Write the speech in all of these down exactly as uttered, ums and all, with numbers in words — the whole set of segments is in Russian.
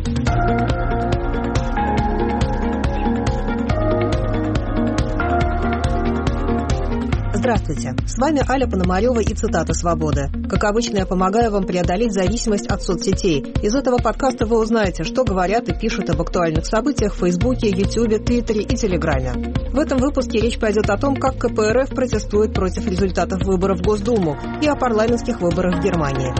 Здравствуйте, с вами Аля Пономарева и цитата «Свободы». Как обычно, я помогаю вам преодолеть зависимость от соцсетей. Из этого подкаста вы узнаете, что говорят и пишут об актуальных событиях в Фейсбуке, Ютубе, Твиттере и Телеграме. В этом выпуске речь пойдет о том, как ка пэ эр эф протестует против результатов выборов в Госдуму и о парламентских выборах в Германии.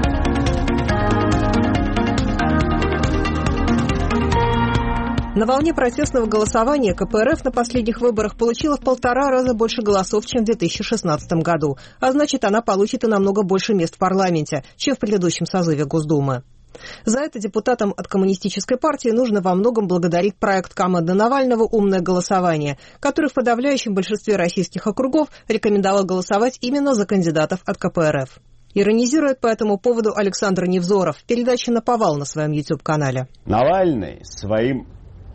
На волне протестного голосования ка пэ эр эф на последних выборах получила в полтора раза больше голосов, чем в две тысячи шестнадцатом году, а значит, она получит и намного больше мест в парламенте, чем в предыдущем созыве Госдумы. За это депутатам от Коммунистической партии нужно во многом благодарить проект команды Навального «Умное голосование», который в подавляющем большинстве российских округов рекомендовал голосовать именно за кандидатов от ка пэ эр эф. Иронизирует по этому поводу Александр Невзоров в передаче «Наповал» на своем YouTube-канале. Навальный своим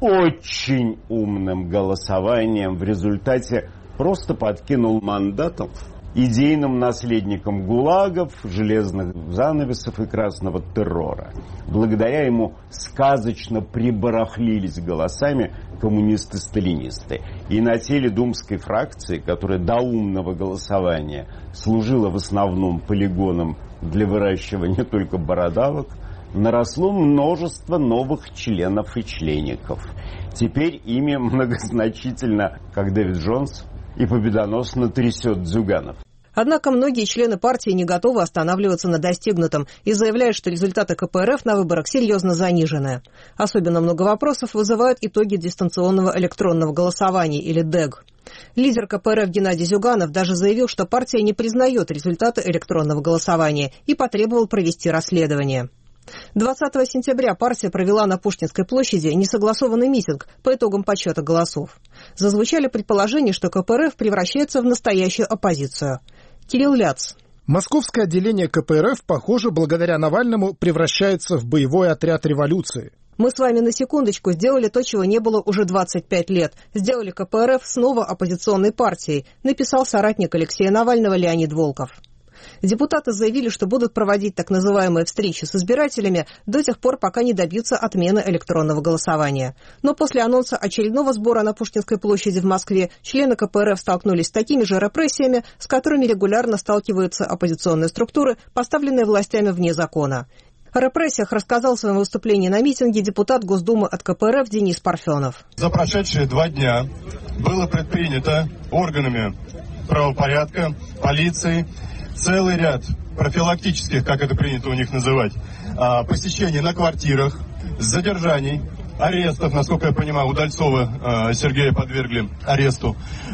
очень умным голосованием в результате просто подкинул мандатов идейным наследникам ГУЛАГов, железных занавесов и красного террора. Благодаря ему сказочно прибарахлились голосами коммунисты-сталинисты. И на теле думской фракции, которая до умного голосования служила в основном полигоном для выращивания только бородавок, наросло множество новых членов и члеников. Теперь ими многозначительно, как Дэвид Джонс, и победоносно трясет Зюганов. Однако многие члены партии не готовы останавливаться на достигнутом и заявляют, что результаты ка пэ эр эф на выборах серьезно занижены. Особенно много вопросов вызывают итоги дистанционного электронного голосования, или ДЭГ. Лидер ка пэ эр эф Геннадий Зюганов даже заявил, что партия не признает результаты электронного голосования и потребовал провести расследование. двадцатого сентября партия провела на Пушкинской площади несогласованный митинг по итогам подсчета голосов. Зазвучали предположения, что ка пэ эр эф превращается в настоящую оппозицию. Кирилл Ляц. Московское отделение ка пэ эр эф, похоже, благодаря Навальному превращается в боевой отряд революции. Мы с вами на секундочку сделали то, чего не было уже двадцать пять лет. Сделали ка пэ эр эф снова оппозиционной партией, написал соратник Алексея Навального Леонид Волков. Депутаты заявили, что будут проводить так называемые встречи с избирателями до тех пор, пока не добьются отмены электронного голосования. Но после анонса очередного сбора на Пушкинской площади в Москве члены ка пэ эр эф столкнулись с такими же репрессиями, с которыми регулярно сталкиваются оппозиционные структуры, поставленные властями вне закона. О репрессиях рассказал в своем выступлении на митинге депутат Госдумы от ка пэ эр эф Денис Парфенов. За прошедшие два дня было предпринято органами правопорядка, полицией, целый ряд профилактических, как это принято у них называть, посещений на квартирах, задержаний, арестов, насколько я понимаю, Удальцова Сергея подвергли аресту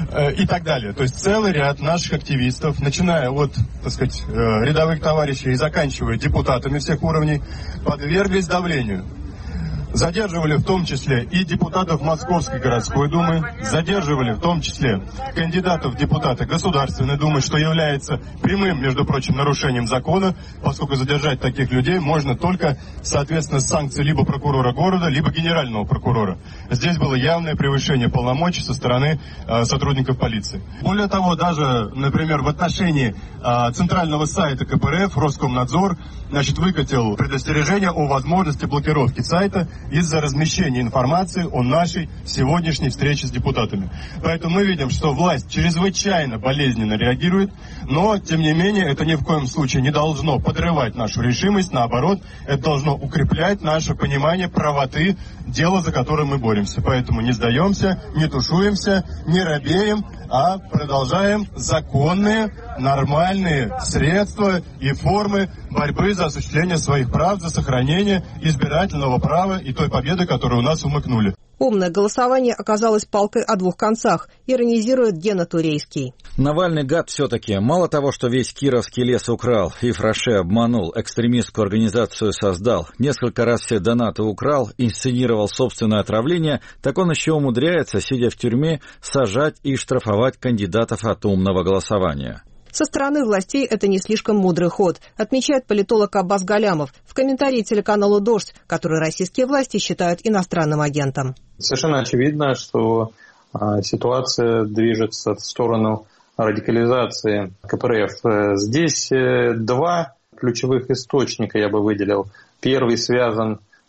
и так далее. То есть целый ряд наших активистов, начиная от, так сказать, рядовых товарищей и заканчивая депутатами всех уровней, подверглись давлению. Задерживали в том числе и депутатов Московской городской думы, задерживали в том числе кандидатов в депутаты Государственной думы, что является прямым, между прочим, нарушением закона, поскольку задержать таких людей можно только, соответственно, с санкций либо прокурора города, либо генерального прокурора. Здесь было явное превышение полномочий со стороны э, сотрудников полиции. Более того, даже, например, в отношении э, центрального сайта ка пэ эр эф Роскомнадзор, значит, выкатил предостережение о возможности блокировки сайта из-за размещения информации о нашей сегодняшней встрече с депутатами. Поэтому мы видим, что власть чрезвычайно болезненно реагирует, но, тем не менее, это ни в коем случае не должно подрывать нашу решимость, наоборот, это должно укреплять наше понимание правоты дела, за которое мы боремся. Поэтому не сдаемся, не тушуемся, не робеем, а продолжаем законные, нормальные средства и формы борьбы за осуществление своих прав, за сохранение избирательного права и той победы, которую у нас умыкнули. Умное голосование оказалось палкой о двух концах, иронизирует Гена Турейский. Навальный гад все-таки. Мало того, что весь Кировский лес украл, и Фраше обманул, экстремистскую организацию создал, несколько раз все донаты украл, инсценировал собственное отравление, так он еще умудряется, сидя в тюрьме, сажать и штрафовать кандидатов от умного голосования. Со стороны властей это не слишком мудрый ход, отмечает политолог Аббас Галямов в комментарии телеканалу «Дождь», который российские власти считают иностранным агентом. Совершенно очевидно, что а, ситуация движется в сторону радикализации ка пэ эр эф. Здесь э, два ключевых источника я бы выделил. Первый связан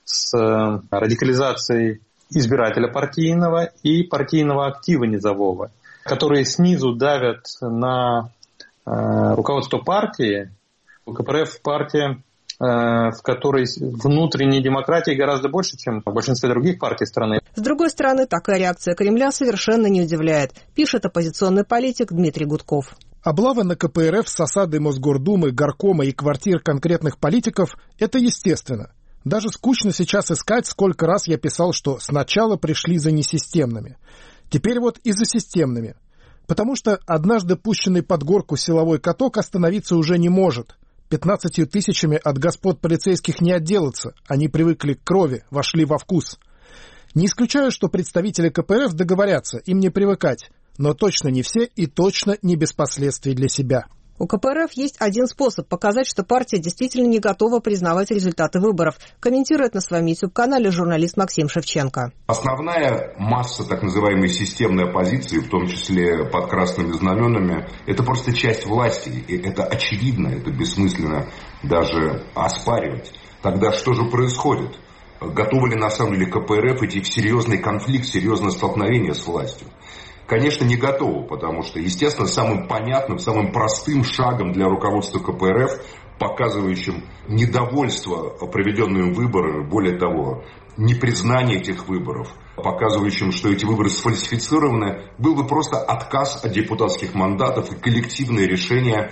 с радикализацией избирателя партийного и партийного актива низового, которые снизу давят на э, руководство партии. КПРФ партия, э, в которой внутренней демократии гораздо больше, чем в большинстве других партий страны. С другой стороны, такая реакция Кремля совершенно не удивляет, пишет оппозиционный политик Дмитрий Гудков. Облава на КПРФ с осадой Мосгордумы, горкома и квартир конкретных политиков – это естественно. Даже скучно сейчас искать, сколько раз я писал, что сначала пришли за несистемными. Теперь вот и за системными. Потому что однажды пущенный под горку силовой каток остановиться уже не может. Пятнадцатью тысячами от господ полицейских не отделаться. Они привыкли к крови, вошли во вкус. Не исключаю, что представители КПРФ договорятся, им не привыкать. Но точно не все и точно не без последствий для себя. У КПРФ есть один способ показать, что партия действительно не готова признавать результаты выборов, комментирует на своем YouTube-канале журналист Максим Шевченко. Основная масса так называемой системной оппозиции, в том числе под красными знаменами, это просто часть власти. И это очевидно, это бессмысленно даже оспаривать. Тогда что же происходит? Готовы ли на самом деле КПРФ идти в серьезный конфликт, серьезное столкновение с властью? Конечно, не готовы, потому что, естественно, самым понятным, самым простым шагом для руководства КПРФ, показывающим недовольство проведенными выборами, более того, непризнание этих выборов, показывающим, что эти выборы сфальсифицированы, был бы просто отказ от депутатских мандатов и коллективное решение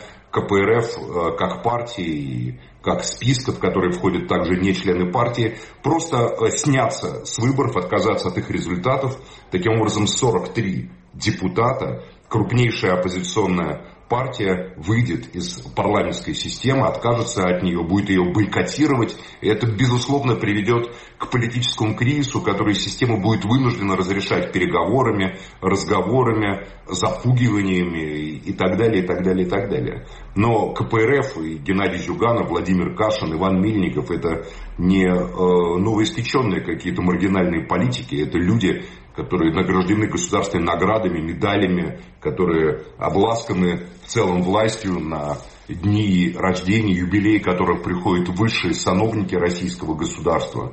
КПРФ как партии, как списков, в которые входят также не члены партии, просто сняться с выборов, отказаться от их результатов. Таким образом, сорок три депутата, крупнейшая оппозиционная партия выйдет из парламентской системы, откажется от нее, будет ее бойкотировать. И это, безусловно, приведет к политическому кризису, который система будет вынуждена разрешать переговорами, разговорами, запугиваниями и так далее, и так далее, и так далее. Но КПРФ и Геннадий Зюганов, Владимир Кашин, Иван Мельников – это не э, новоиспеченные какие-то маргинальные политики, это люди, которые награждены государственными наградами, медалями, которые обласканы в целом властью на дни рождения, юбилеи которых приходят высшие сановники российского государства.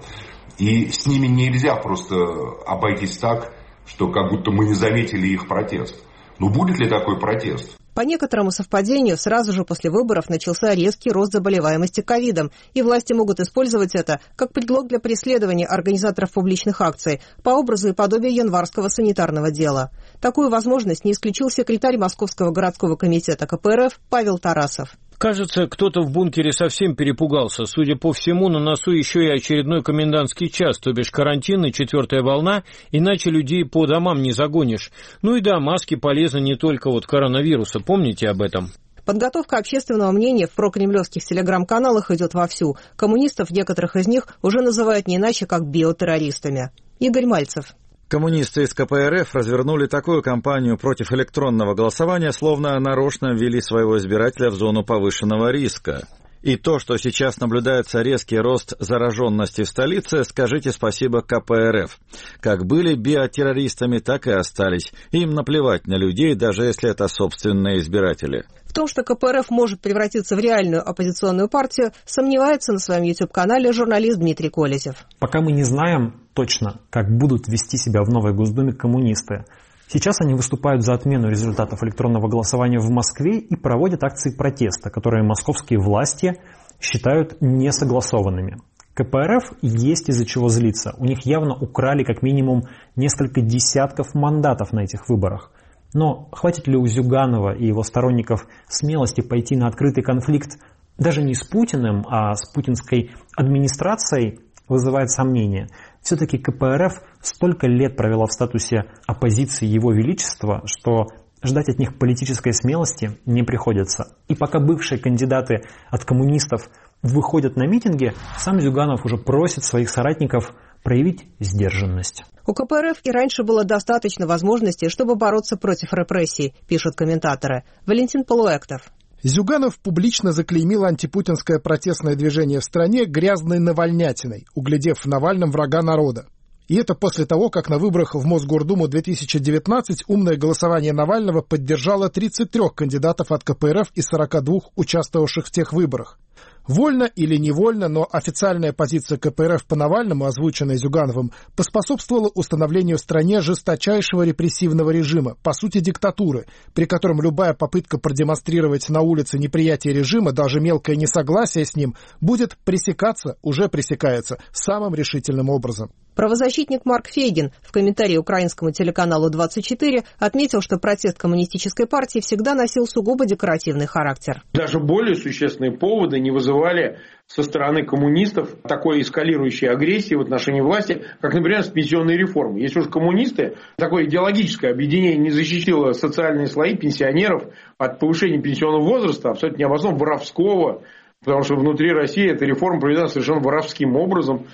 И с ними нельзя просто обойтись так, что как будто мы не заметили их протест. Но будет ли такой протест? По некоторому совпадению, сразу же после выборов начался резкий рост заболеваемости ковидом, и власти могут использовать это как предлог для преследования организаторов публичных акций по образу и подобию январского санитарного дела. Такую возможность не исключил секретарь Московского городского комитета КПРФ Павел Тарасов. Кажется, кто-то в бункере совсем перепугался. Судя по всему, на носу еще и очередной комендантский час, то бишь карантин и четвертая волна, иначе людей по домам не загонишь. Ну и да, маски полезны не только от коронавируса, помните об этом? Подготовка общественного мнения в прокремлевских телеграм-каналах идет вовсю. Коммунистов, некоторых из них, уже называют не иначе, как биотеррористами. Игорь Мальцев. Коммунисты из КПРФ развернули такую кампанию против электронного голосования, словно нарочно ввели своего избирателя в зону повышенного риска. И то, что сейчас наблюдается резкий рост зараженности в столице, скажите спасибо КПРФ. Как были биотеррористами, так и остались. Им наплевать на людей, даже если это собственные избиратели. В том, что КПРФ может превратиться в реальную оппозиционную партию, сомневается на своем YouTube-канале журналист Дмитрий Колезев. Пока мы не знаем точно, как будут вести себя в новой Госдуме коммунисты. Сейчас они выступают за отмену результатов электронного голосования в Москве и проводят акции протеста, которые московские власти считают несогласованными. КПРФ есть из-за чего злиться. У них явно украли как минимум несколько десятков мандатов на этих выборах. Но хватит ли у Зюганова и его сторонников смелости пойти на открытый конфликт даже не с Путиным, а с путинской администрацией, вызывает сомнения. Все-таки КПРФ столько лет провела в статусе оппозиции Его Величества, что ждать от них политической смелости не приходится. И пока бывшие кандидаты от коммунистов выходят на митинги, сам Зюганов уже просит своих соратников проявить сдержанность. У КПРФ и раньше было достаточно возможностей, чтобы бороться против репрессий, пишут комментаторы. Валентин Полуэктов. Зюганов публично заклеймил антипутинское протестное движение в стране грязной навальнятиной, углядев в Навальном врага народа. И это после того, как на выборах в Мосгордуму две тысячи девятнадцать умное голосование Навального поддержало тридцать три кандидатов от КПРФ из сорока двух участвовавших в тех выборах. Вольно или невольно, но официальная позиция ка пэ эр эф по Навальному, озвученная Зюгановым, поспособствовала установлению в стране жесточайшего репрессивного режима, по сути диктатуры, при котором любая попытка продемонстрировать на улице неприятие режима, даже мелкое несогласие с ним, будет пресекаться, уже пресекается, самым решительным образом. Правозащитник Марк Фейгин в комментарии украинскому телеканалу двадцать четыре отметил, что протест коммунистической партии всегда носил сугубо декоративный характер. Даже более существенные поводы не вызывали со стороны коммунистов такой эскалирующей агрессии в отношении власти, как, например, с пенсионной реформой. Если уж коммунисты, такое идеологическое объединение не защитило социальные слои пенсионеров от повышения пенсионного возраста, абсолютно необоснованно воровского, потому что внутри России эта реформа проведена совершенно воровским образом,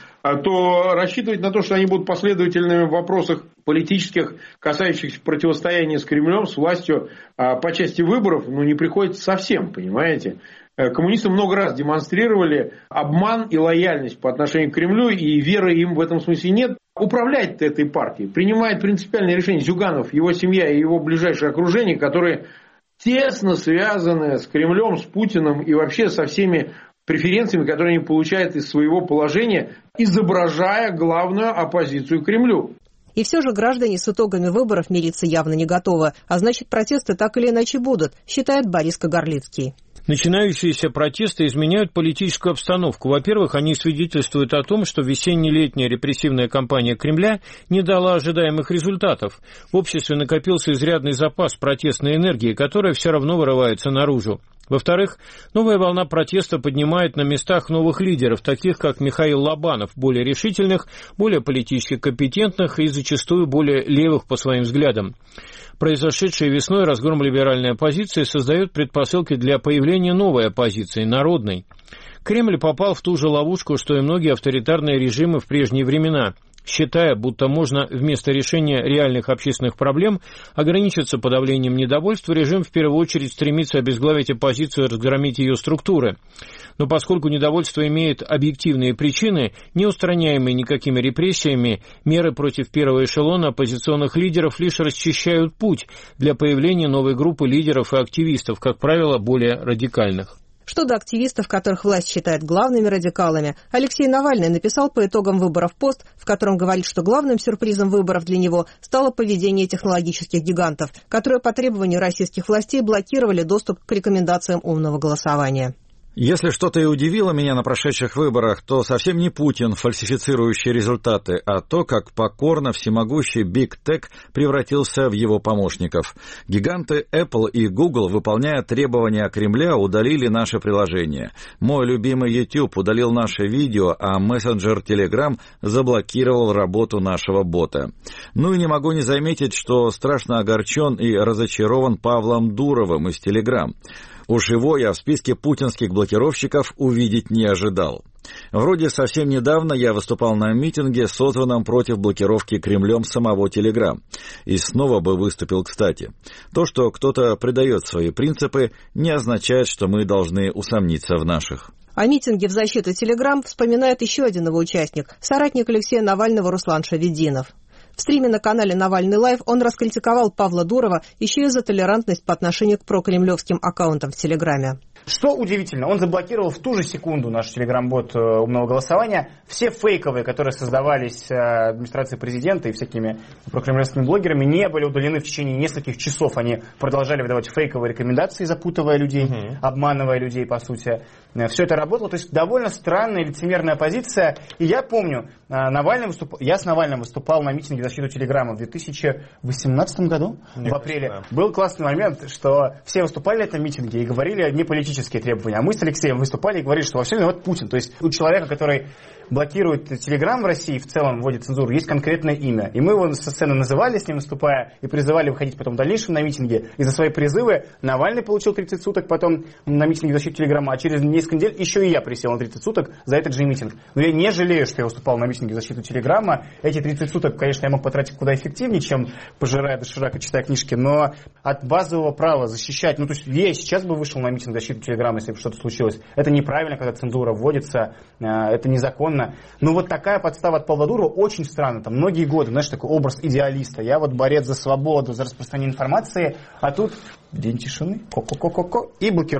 то рассчитывать на то, что они будут последовательными в вопросах политических, касающихся противостояния с Кремлем, с властью по части выборов, ну, не приходится совсем, понимаете. Коммунисты много раз демонстрировали обман и лояльность по отношению к Кремлю, и веры им в этом смысле нет. Управлять этой партией принимает принципиальное решение Зюганов, его семья и его ближайшее окружение, которые тесно связаны с Кремлем, с Путиным и вообще со всеми преференциями, которые они получают из своего положения, изображая главную оппозицию Кремлю. И все же граждане с итогами выборов мириться явно не готовы, а значит протесты так или иначе будут, считает Борис Кагарлицкий. Начинающиеся протесты изменяют политическую обстановку. Во-первых, они свидетельствуют о том, что весенне-летняя репрессивная кампания Кремля не дала ожидаемых результатов. В обществе накопился изрядный запас протестной энергии, которая все равно вырывается наружу. Во-вторых, новая волна протеста поднимает на местах новых лидеров, таких как Михаил Лобанов, более решительных, более политически компетентных и зачастую более левых по своим взглядам. Произошедший весной разгром либеральной оппозиции создает предпосылки для появления новой оппозиции, народной. Кремль попал в ту же ловушку, что и многие авторитарные режимы в прежние времена, считая, будто можно вместо решения реальных общественных проблем ограничиться подавлением недовольства, режим в первую очередь стремится обезглавить оппозицию и разгромить ее структуры. Но поскольку недовольство имеет объективные причины, не устраняемые никакими репрессиями, меры против первого эшелона оппозиционных лидеров лишь расчищают путь для появления новой группы лидеров и активистов, как правило, более радикальных. Что до активистов, которых власть считает главными радикалами, Алексей Навальный написал по итогам выборов пост, в котором говорит, что главным сюрпризом выборов для него стало поведение технологических гигантов, которые по требованию российских властей блокировали доступ к рекомендациям умного голосования. Если что-то и удивило меня на прошедших выборах, то совсем не Путин, фальсифицирующий результаты, а то, как покорно всемогущий Big Tech превратился в его помощников. Гиганты Apple и Google, выполняя требования Кремля, удалили наше приложение. Мой любимый YouTube удалил наше видео, а мессенджер Telegram заблокировал работу нашего бота. Ну и не могу не заметить, что страшно огорчен и разочарован Павлом Дуровым из Telegram. Уж его я в списке путинских блокировщиков увидеть не ожидал. Вроде совсем недавно я выступал на митинге, созванном против блокировки Кремлем самого Телеграм. И снова бы выступил кстати. То, что кто-то предает свои принципы, не означает, что мы должны усомниться в наших. О митинге в защиту Телеграм вспоминает еще один его участник, соратник Алексея Навального Руслан Шаведдинов. В стриме на канале «Навальный лайв» он раскритиковал Павла Дурова еще и за толерантность по отношению к прокремлевским аккаунтам в Телеграме. Что удивительно, он заблокировал в ту же секунду наш телеграм-бот умного голосования. Все фейковые, которые создавались администрацией президента и всякими прокремлевскими блогерами, не были удалены в течение нескольких часов. Они продолжали выдавать фейковые рекомендации, запутывая людей, угу. обманывая людей, по сути. Все это работало. То есть довольно странная лицемерная позиция. И я помню, Навальный выступ... я с Навальным выступал на митинге в защиту Телеграма в две тысячи восемнадцатом году, Нет, в апреле. Да. Был классный момент, что все выступали на этом митинге и говорили не политические требования. А мы с Алексеем выступали и говорили, что во всем виноват Путин. То есть у человека, который блокирует Телеграм в России, в целом вводит цензуру, есть конкретное имя. И мы его со сцены называли, с ним выступая, и призывали выходить потом в дальнейшем на митинге. И за свои призывы Навальный получил тридцать суток потом на митинге в защиту Телеграма, а через несколько недель еще и я присел на тридцать суток за этот же митинг. Но я не жалею, что я выступал на митинге в защиту Телеграма. Эти тридцать суток, конечно, я мог потратить куда эффективнее, чем пожирая доширак и читая книжки, но от базового права защищать, ну то есть я сейчас бы вышел на митинг в защиту Телеграма, если бы что-то случилось. Это неправильно, когда цензура вводится, это незаконно. Но вот такая подстава от Павла Дурова очень странно. Там многие годы, знаешь, такой образ идеалиста. Я вот борец за свободу, за распространение информации, а тут день тишины, ко-ко-ко-ко-ко и блокировку.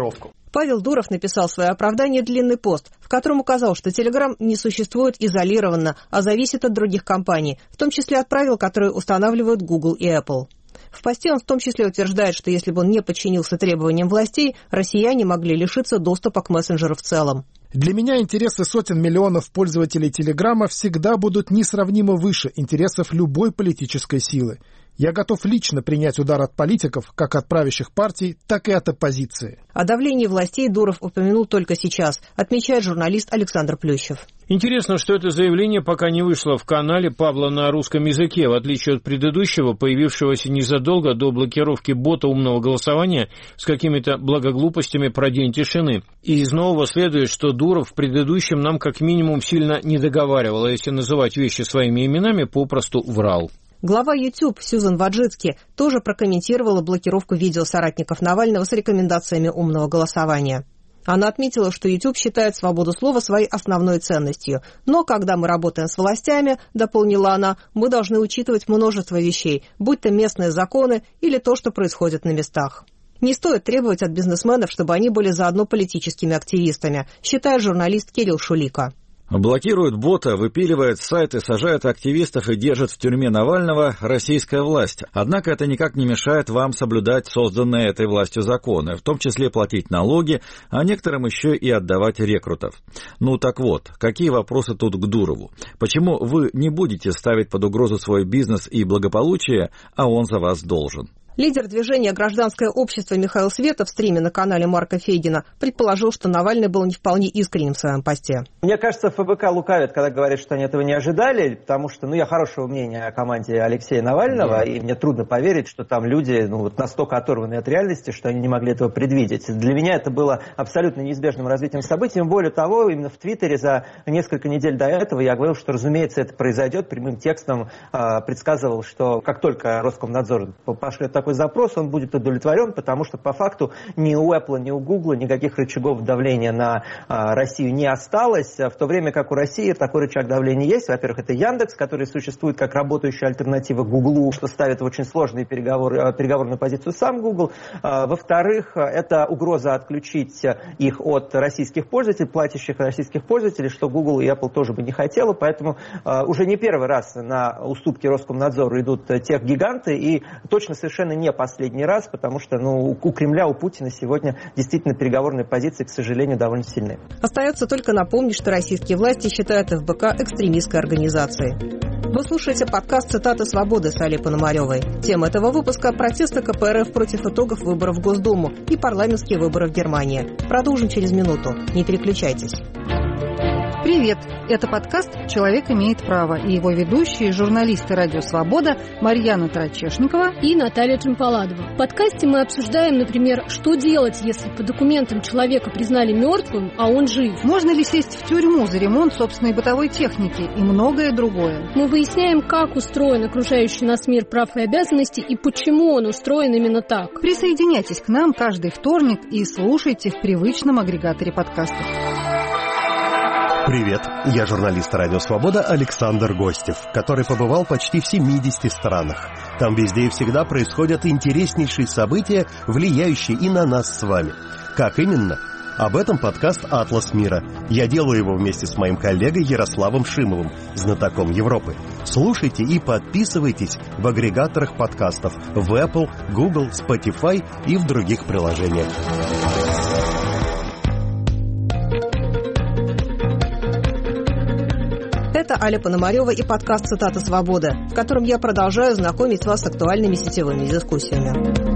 Павел Дуров написал в свое оправдание длинный пост, в котором указал, что Telegram не существует изолированно, а зависит от других компаний, в том числе от правил, которые устанавливают Google и Apple. В посте он в том числе утверждает, что если бы он не подчинился требованиям властей, россияне могли лишиться доступа к мессенджеру в целом. Для меня интересы сотен миллионов пользователей Телеграма всегда будут несравнимо выше интересов любой политической силы. Я готов лично принять удар от политиков, как от правящих партий, так и от оппозиции. О давлении властей Дуров упомянул только сейчас, отмечает журналист Александр Плющев. Интересно, что это заявление пока не вышло в канале Павла на русском языке, в отличие от предыдущего, появившегося незадолго до блокировки бота умного голосования с какими-то благоглупостями про день тишины. И из нового следует, что Дуров в предыдущем нам как минимум сильно не договаривал, а если называть вещи своими именами, попросту врал. Глава YouTube Сьюзан Ваджицки тоже прокомментировала блокировку видео соратников Навального с рекомендациями умного голосования. Она отметила, что YouTube считает свободу слова своей основной ценностью. Но когда мы работаем с властями, дополнила она, мы должны учитывать множество вещей, будь то местные законы или то, что происходит на местах. Не стоит требовать от бизнесменов, чтобы они были заодно политическими активистами, считает журналист Кирилл Шулика. Блокирует бота, выпиливает сайты, сажает активистов и держит в тюрьме Навального российская власть. Однако это никак не мешает вам соблюдать созданные этой властью законы, в том числе платить налоги, а некоторым еще и отдавать рекрутов. Ну так вот, какие вопросы тут к Дурову? Почему вы не будете ставить под угрозу свой бизнес и благополучие, а он за вас должен? Лидер движения «Гражданское общество» Михаил Света в стриме на канале Марка Фейгина предположил, что Навальный был не вполне искренним в своем посте. Мне кажется, эф бэ ка лукавит, когда говорит, что они этого не ожидали, потому что ну, я хорошего мнения о команде Алексея Навального, да. И мне трудно поверить, что там люди ну, вот настолько оторваны от реальности, что они не могли этого предвидеть. Для меня это было абсолютно неизбежным развитием событий. Более того, именно в Твиттере за несколько недель до этого я говорил, что, разумеется, это произойдет. Прямым текстом э, предсказывал, что как только Роскомнадзор пошлет такой запрос, он будет удовлетворен, потому что по факту ни у Apple, ни у Google никаких рычагов давления на а, Россию не осталось, в то время как у России такой рычаг давления есть. Во-первых, это Яндекс, который существует как работающая альтернатива Гуглу, что ставит в очень сложные переговоры, переговорную позицию сам Google. А, во-вторых, это угроза отключить их от российских пользователей, платящих российских пользователей, что Google и Apple тоже бы не хотело, поэтому а, уже не первый раз на уступки Роскомнадзору идут техгиганты, и точно совершенно не последний раз, потому что ну, у Кремля, у Путина сегодня действительно переговорные позиции, к сожалению, довольно сильные. Остается только напомнить, что российские власти считают эф бэ ка экстремистской организацией. Вы слушаете подкаст «Цитаты свободы» с Аллой Пономаревой. Тема этого выпуска – протесты ка пэ эр эф против итогов выборов в Госдуму и парламентские выборы в Германии. Продолжим через минуту. Не переключайтесь. Привет! Это подкаст «Человек имеет право» и его ведущие, журналисты «Радио Свобода» Марьяна Трачешникова и Наталья Джампаладова. В подкасте мы обсуждаем, например, что делать, если по документам человека признали мертвым, а он жив. Можно ли сесть в тюрьму за ремонт собственной бытовой техники и многое другое. Мы выясняем, как устроен окружающий нас мир прав и обязанностей и почему он устроен именно так. Присоединяйтесь к нам каждый вторник и слушайте в привычном агрегаторе подкастов. Привет, я журналист «Радио Свобода» Александр Гостев, который побывал почти в семидесяти странах. Там везде и всегда происходят интереснейшие события, влияющие и на нас с вами. Как именно? Об этом подкаст «Атлас мира». Я делаю его вместе с моим коллегой Ярославом Шимовым, знатоком Европы. Слушайте и подписывайтесь в агрегаторах подкастов в Apple, Google, Spotify и в других приложениях. Это Аля Пономарева и подкаст «Цитаты свободы», в котором я продолжаю знакомить вас с актуальными сетевыми дискуссиями.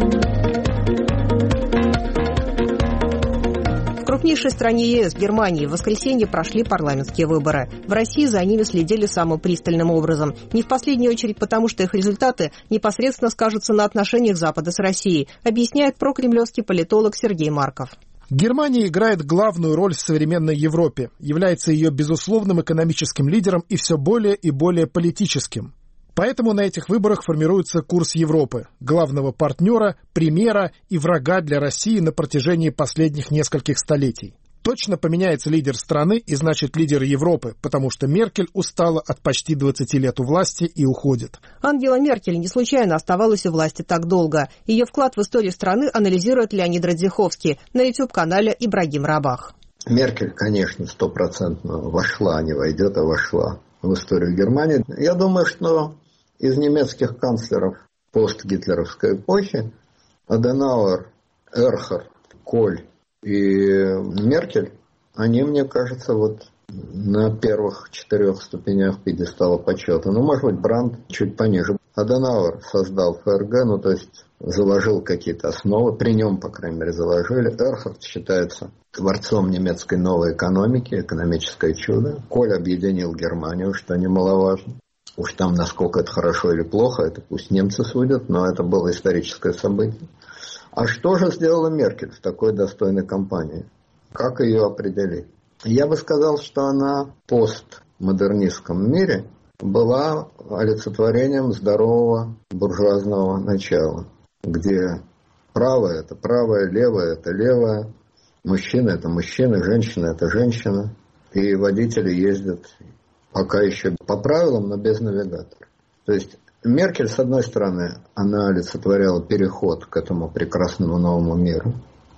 В крупнейшей стране е эс, Германии, в воскресенье прошли парламентские выборы. В России за ними следили самым пристальным образом. Не в последнюю очередь потому, что их результаты непосредственно скажутся на отношениях Запада с Россией, объясняет прокремлевский политолог Сергей Марков. Германия играет главную роль в современной Европе, является ее безусловным экономическим лидером и все более и более политическим. Поэтому на этих выборах формируется курс Европы, главного партнера, примера и врага для России на протяжении последних нескольких столетий. Точно поменяется лидер страны и, значит, лидер Европы, потому что Меркель устала от почти двадцати лет у власти и уходит. Ангела Меркель не случайно оставалась у власти так долго. Ее вклад в историю страны анализирует Леонид Радзиховский на ютуб-канале «Ибрагим Рабах». Меркель, конечно, стопроцентно вошла, не войдет, а вошла в историю Германии. Я думаю, что из немецких канцлеров постгитлеровской эпохи Аденауэр, Эрхард, Коль и Меркель, они, мне кажется, вот на первых четырех ступенях пьедестала почета. Ну, может быть, Брандт чуть пониже. Аденауэр создал ФРГ, ну, то есть заложил какие-то основы, при нем, по крайней мере, заложили. Эрхард считается творцом немецкой новой экономики, экономическое чудо. Коль объединил Германию, что немаловажно. Уж там, насколько это хорошо или плохо, это пусть немцы судят, но это было историческое событие. А что же сделала Меркель в такой достойной кампании? Как ее определить? Я бы сказал, что она в постмодернистском мире была олицетворением здорового буржуазного начала, где правое – это правое, левое – это левое, мужчина – это мужчина, женщина – это женщина, и водители ездят пока еще по правилам, но без навигатора. То есть Меркель, с одной стороны, она олицетворяла переход к этому прекрасному новому миру,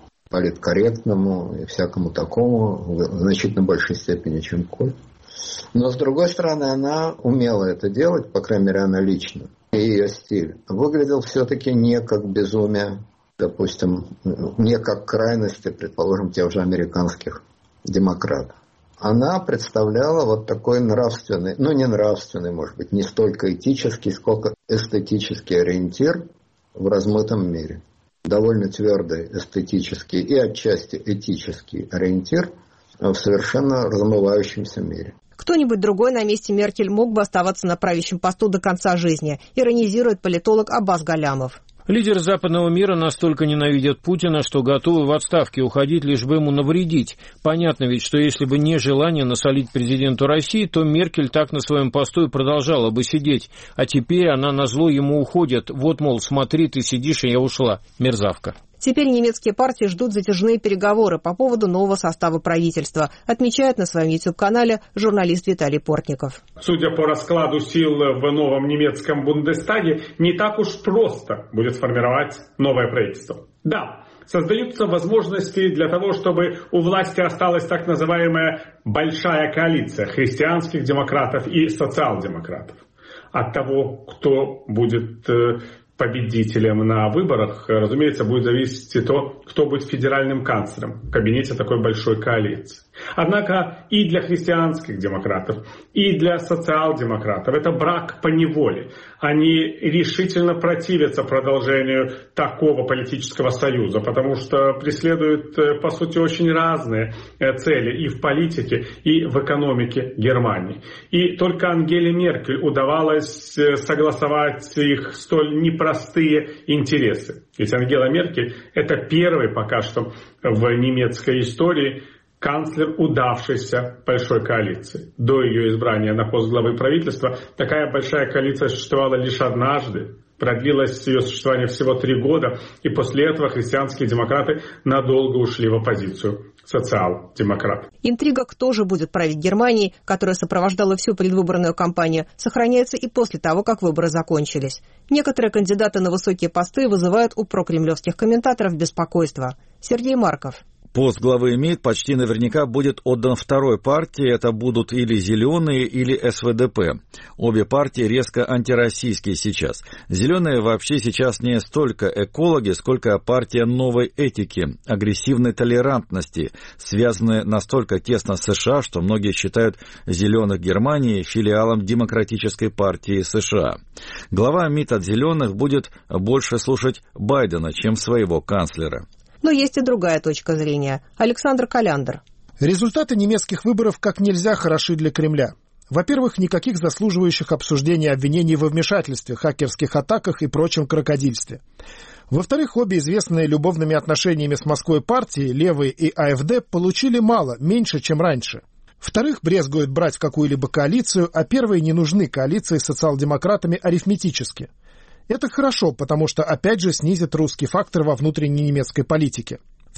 политкорректному и всякому такому, в значительно большей степени, чем Коль. Но, с другой стороны, она умела это делать, по крайней мере, она лично. И ее стиль выглядел все-таки не как безумие, допустим, не как крайности, предположим, тех же американских демократов. Она представляла вот такой нравственный, ну не нравственный, может быть, не столько этический, сколько эстетический ориентир в размытом мире. Довольно твердый эстетический и отчасти этический ориентир в совершенно размывающемся мире. Кто-нибудь другой на месте Меркель мог бы оставаться на правящем посту до конца жизни, иронизирует политолог Аббас Галямов. Лидеры западного мира настолько ненавидят Путина, что готовы в отставке уходить, лишь бы ему навредить. Понятно ведь, что если бы не желание насолить президенту России, то Меркель так на своем посту и продолжала бы сидеть. А теперь она назло ему уходит. Вот, мол, смотри, ты сидишь, и я ушла. Мерзавка. Теперь немецкие партии ждут затяжные переговоры по поводу нового состава правительства, отмечает на своем ютуб-канале журналист Виталий Портников. Судя по раскладу сил в новом немецком Бундестаге, не так уж просто будет сформировать новое правительство. Да, создаются возможности для того, чтобы у власти осталась так называемая большая коалиция христианских демократов и социал-демократов. От того, кто будет победителем на выборах, разумеется, будет зависеть и то, кто будет федеральным канцлером в кабинете такой большой коалиции. Однако и для христианских демократов, и для социал-демократов это брак по неволе. Они решительно противятся продолжению такого политического союза, потому что преследуют, по сути, очень разные цели и в политике, и в экономике Германии. И только Ангеле Меркель удавалось согласовать их столь непростые интересы. Ведь Ангела Меркель – это первый пока что в немецкой истории канцлер удавшейся большой коалиции. До ее избрания на пост главы правительства такая большая коалиция существовала лишь однажды. Продлилось ее существование всего три года, и после этого христианские демократы надолго ушли в оппозицию социал-демократов. Интрига, кто же будет править Германией, которая сопровождала всю предвыборную кампанию, сохраняется и после того, как выборы закончились. Некоторые кандидаты на высокие посты вызывают у прокремлевских комментаторов беспокойство. Сергей Марков. Пост главы МИД почти наверняка будет отдан второй партии, это будут или «Зеленые», или эс вэ дэ пэ. Обе партии резко антироссийские сейчас. «Зеленые» вообще сейчас не столько экологи, сколько партия новой этики, агрессивной толерантности, связанные настолько тесно с США, что многие считают «Зеленых» Германии филиалом Демократической партии США. Глава МИД от «Зеленых» будет больше слушать Байдена, чем своего канцлера. Но есть и другая точка зрения. Александр Коляндр. Результаты немецких выборов как нельзя хороши для Кремля. Во-первых, никаких заслуживающих обсуждения обвинений во вмешательстве, хакерских атаках и прочем крокодильстве. Во-вторых, обе известные любовными отношениями с Москвой партии, левые и а эф дэ, получили мало, меньше, чем раньше. В-вторых, брезгуют брать какую-либо коалицию, а первые не нужны коалиции с социал-демократами арифметически. Это хорошо, потому что опять же снизит русский фактор во внутренней немецкой политике.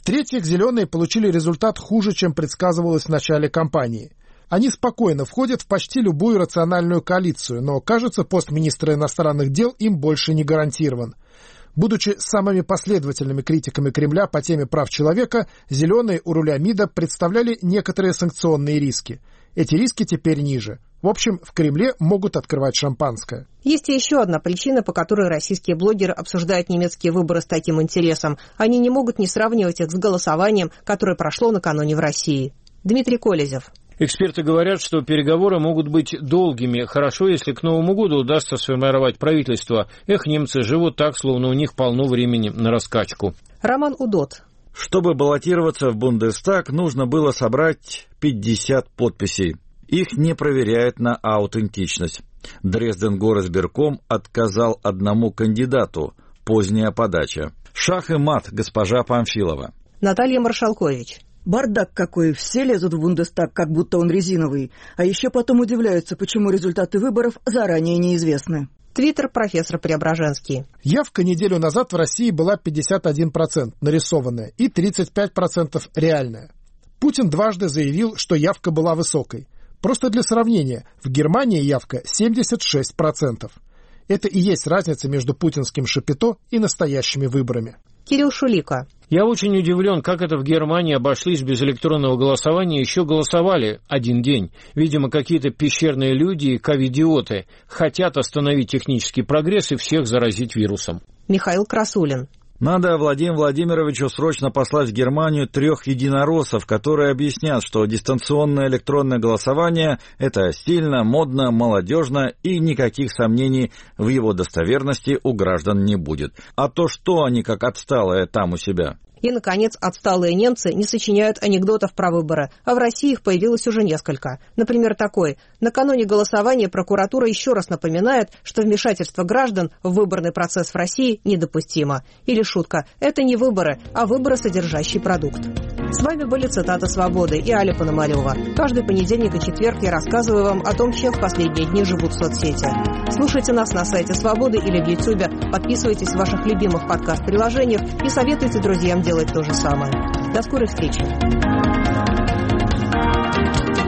В-третьих, зеленые получили результат хуже, чем предсказывалось в начале кампании. Они спокойно входят в почти любую рациональную коалицию, но, кажется, пост министра иностранных дел им больше не гарантирован. Будучи самыми последовательными критиками Кремля по теме прав человека, зеленые у руля МИДа представляли некоторые санкционные риски. Эти риски теперь ниже. В общем, в Кремле могут открывать шампанское. Есть и еще одна причина, по которой российские блогеры обсуждают немецкие выборы с таким интересом. Они не могут не сравнивать их с голосованием, которое прошло накануне в России. Дмитрий Колезев. Эксперты говорят, что переговоры могут быть долгими. Хорошо, если к Новому году удастся сформировать правительство. Эх, немцы живут так, словно у них полно времени на раскачку. Роман Удот. Чтобы баллотироваться в Бундестаг, нужно было собрать пятьдесят подписей. Их не проверяют на аутентичность. Дрезден-горосберком отказал одному кандидату. Поздняя подача. Шах и мат, госпожа Памфилова. Наталья Маршалкович. Бардак какой, все лезут в Бундестаг, как будто он резиновый, а еще потом удивляются, почему результаты выборов заранее неизвестны. Твиттер профессор Преображенский. Явка неделю назад в России была пятьдесят один процент нарисованная и тридцать пять процентов реальная. Путин дважды заявил, что явка была высокой. Просто для сравнения, в Германии явка семьдесят шесть процентов. Это и есть разница между путинским шапито и настоящими выборами. Кирилл Шулика. Я очень удивлен, как это в Германии обошлись без электронного голосования, еще голосовали один день. Видимо, какие-то пещерные люди и ковидиоты хотят остановить технический прогресс и всех заразить вирусом. Михаил Красулин. Надо Владимиру Владимировичу срочно послать в Германию трех единороссов, которые объяснят, что дистанционное электронное голосование – это стильно, модно, молодежно и никаких сомнений в его достоверности у граждан не будет. А то что они как отсталые там у себя? И, наконец, отсталые немцы не сочиняют анекдотов про выборы, а в России их появилось уже несколько. Например, такой. Накануне голосования прокуратура еще раз напоминает, что вмешательство граждан в выборный процесс в России недопустимо. Или шутка. Это не выборы, а выборосодержащий продукт. С вами были «Цитаты свободы» и Аля Пономарева. Каждый понедельник и четверг я рассказываю вам о том, чем в последние дни живут в соцсети. Слушайте нас на сайте Свободы или в Ютьюбе, подписывайтесь в ваших любимых подкаст-приложениях и советуйте друзьям делать то же самое. До скорой встречи!